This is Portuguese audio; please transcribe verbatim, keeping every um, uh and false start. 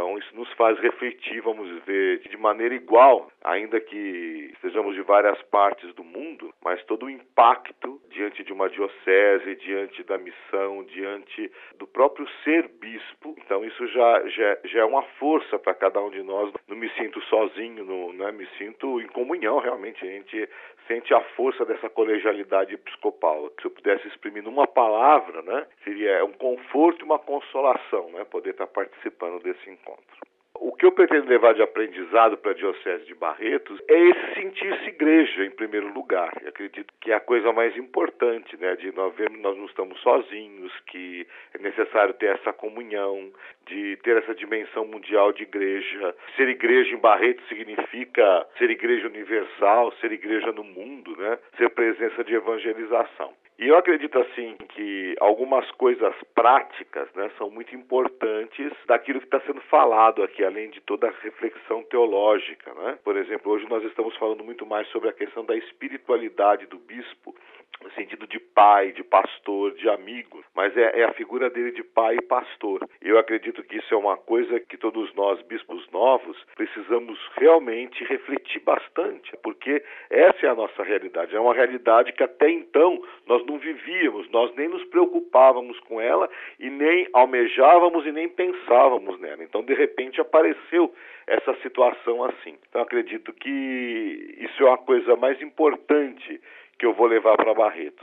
Então isso nos faz refletir, vamos ver, de maneira igual, ainda que estejamos de várias partes do mundo, mas todo o impacto diante de uma diocese, diante da missão, diante do próprio ser bispo. Então isso já, já, já é uma força para cada um de nós. Não me sinto sozinho, não, né? Me sinto em comunhão, realmente. A gente sente a força dessa colegialidade episcopal. Se eu pudesse exprimir numa palavra, né, seria um conforto e uma consolação, né, poder estar participando desse encontro. O que eu pretendo levar de aprendizado para a Diocese de Barretos é esse sentir-se igreja, em primeiro lugar. Eu acredito que é a coisa mais importante, né, de nós vermos que nós não estamos sozinhos, que é necessário ter essa comunhão, de ter essa dimensão mundial de igreja. Ser igreja em Barretos significa ser igreja universal, ser igreja no mundo, né, ser presença de evangelização. E eu acredito, assim, que algumas coisas práticas, né, são muito importantes daquilo que está sendo falado aqui, além de toda a reflexão teológica, né? Por exemplo, hoje nós estamos falando muito mais sobre a questão da espiritualidade do bispo, no sentido de pai, de pastor, de amigo, mas é, é a figura dele de pai e pastor. Eu acredito que isso é uma coisa que todos nós, bispos novos, precisamos realmente refletir bastante, porque essa é a nossa realidade. É uma realidade que até então nós não vivíamos, nós nem nos preocupávamos com ela e nem almejávamos e nem pensávamos nela. Então, de repente, apareceu essa situação assim. Então, acredito que isso é uma coisa mais importante que eu vou levar para Barretos.